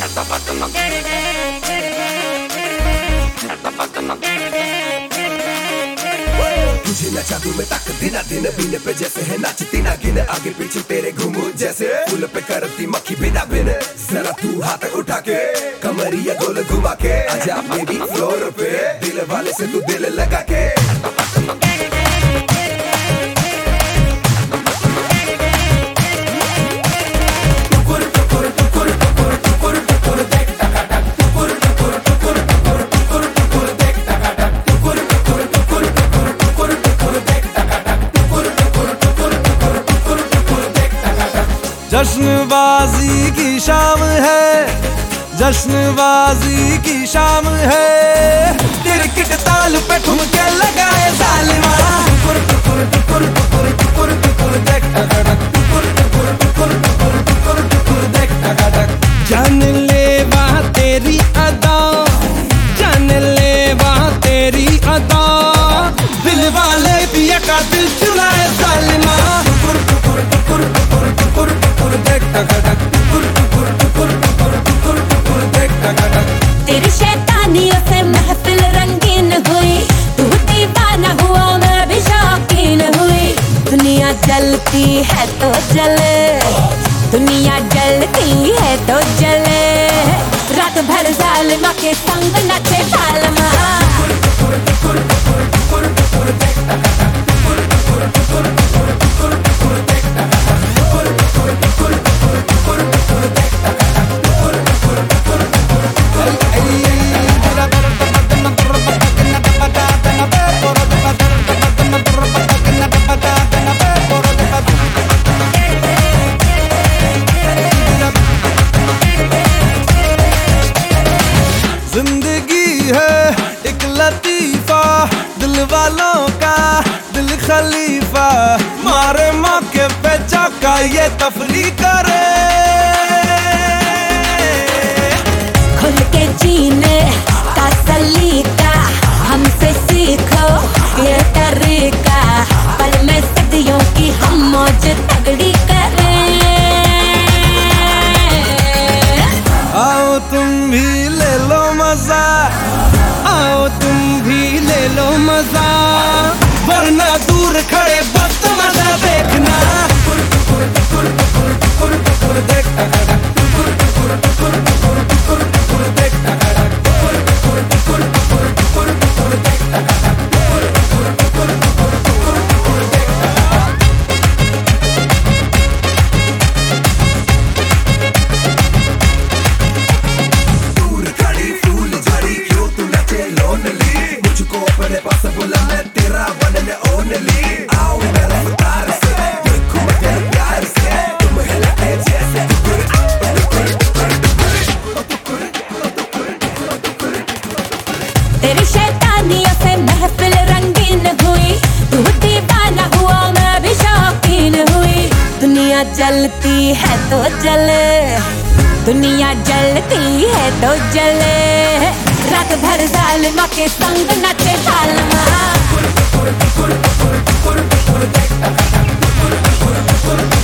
तुझे नचा दूं मैं तक दिन दिन बीने पे जैसे है नाचती ना गिन आगे पीछे तेरे घूमू जैसे फूल पे करती मक्खी बिना बिन जरा तू हाथ उठा के कमरिया गोल घुमा के आजा बेबी फ्लोर पे दिल वाले से तू दिल लगा के जश्नबाजी की शाम है, जश्नबाजी की शाम है, तिरकिट ताल पे ठुमके लगाए जालिमा। जान ले वहाँ तेरी अदा, जान ले वहाँ तेरी अदा, दिल वाले पिया का दिल चुराए जालिमा। तेरी शैतानियों से महफिल रंगीन हुई, तू दीवाना हुआ मैं भी शौकीन हुई। दुनिया जलती है तो जले, दुनिया जलती है तो जले, रात भर जालिमा के संग नचे जालिमा। जिंदगी है एक लतीफा, दिल वालों का दिल खलीफा, मारे मौके पे चौका ये तफरी करे। खुल के जीने का सलीका हमसे सीखो ये तरीका, पल में सदियों की हम मौज तगड़ी करें। आओ तुम भी ले लो मजा, आओ तुम भी ले लो मजा, वरना दूर खड़े वक्त मजा देखना। मुझको अपने पास बुला मैं तेरा बनने ओनली आओ मेरा अवतार से देखो मैं प्यार से तुम हिलते जैसे तेरी शैतानियों से महफिल रंगीन हुई, तू दीवाना हुआ मैं भी शौकीन हुई। दुनिया जलती है तो जले, दुनिया जलती है तो जले, रात भर जालिमा के संग नचे जालिमा।